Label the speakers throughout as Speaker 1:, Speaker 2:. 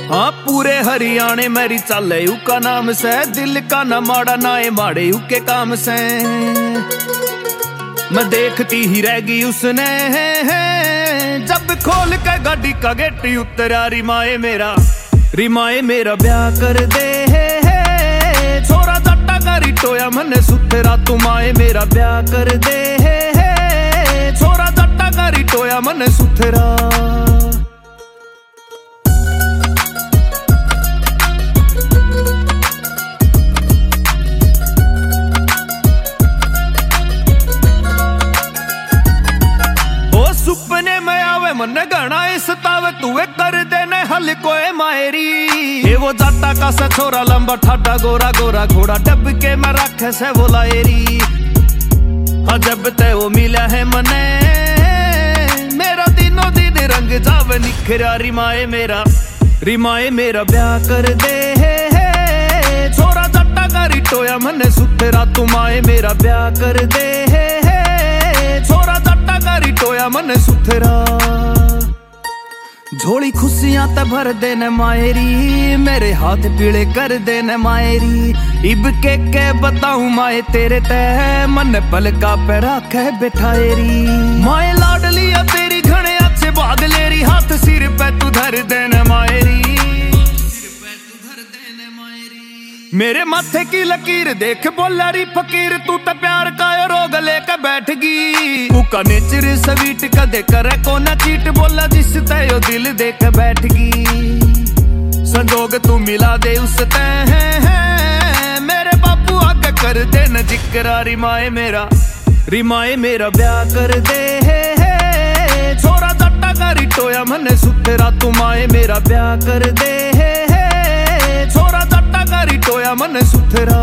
Speaker 1: हाँ पूरे हरियाणे मेरी चले यू का नाम से, दिल का न माड़ा नाए माड़े यू के काम से। मैं देखती ही रह गई उसने जब खोल के गाड़ी का गेट उतरा। रिमाए मेरा ब्याह कर दे छोरा जट्टा का रिटोया मने सुथरा। तुम आए मेरा ब्याह कर दे छोरा जट्टा का रिटोया मने सुथरा। सुपने में आवे मन घना सतावे तू कर देने हल कोए मायरी। ये वो जाटा का सा छोरा लंबा ठाडा गोरा गोरा घोड़ा डब के मैं रखे से वो लाएरी। हाँ जब ते वो मिला है मने मेरा दिनों दिन रंग जावे निखरा। रिमाए मेरा ब्याह कर दे छोरा जाटा का रिटोया मने सुथरा। तुम आए मेरा ब्याह कर दे छोरा जट्टा का रिटोया मन सुथरा। झोली खुशियां ते भर देने मायरी, मेरे हाथ पीले कर देने मायरी। इब के बताऊं माए तेरे तह मन पलका पे राखे बिठाएरी। माए लाडलिया तेरी घने अच्छे भाग लेरी, हाथ सिर पे तू धर देने मायरी। मेरे माथे की लकीर देख बोला री फकीर, तू तो प्यार का रोग लेकर बैठ गई। उका नेचर स्वीट कदे करे को ना चीट, बोला जिस तय दिल देख बैठ गई। संजोग तू मिला दे उस तय मेरे बापू आगे कर दे न जिक्रा। रिमाए मेरा ब्याह कर दे छोरा जट्टा का रिटोया मने सुथरा। तुम आए मेरा ब्याह कर दे छोरा जट्टा का रिटोया मन सुथरा।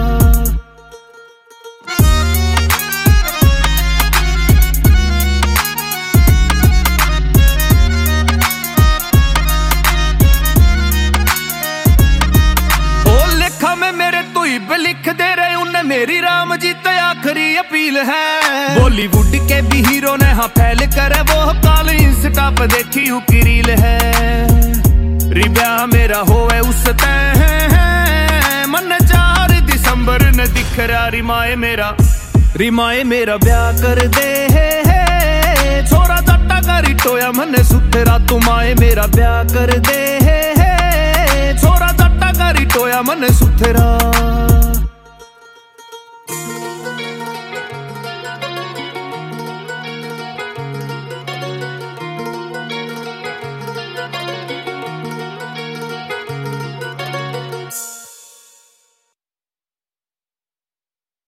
Speaker 1: ओ लेखा में मेरे तू इब लिख दे रहे उन्हें मेरी राम जी ते आखिरी अपील है। बॉलीवुड के भी हीरो ने हाँ फैल करे वो काल इंस्टा पे देखी की रील है। ब्याह मेरा होवे उस तय मन 4 दिसंबर न दिख रहा। रिमाए मेरा ब्याह कर दे छोरा जट्टा का रिटोया मन सुथरा। तुम आए मेरा ब्याह कर दे छोरा जट्टा का रिटोया मन सुथरा।